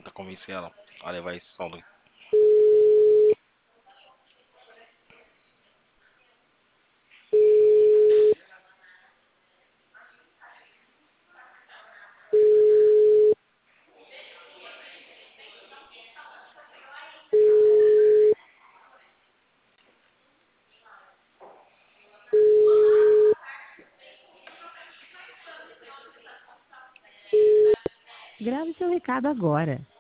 tentar convencer ela a levar esse saldo. Grave seu recado agora.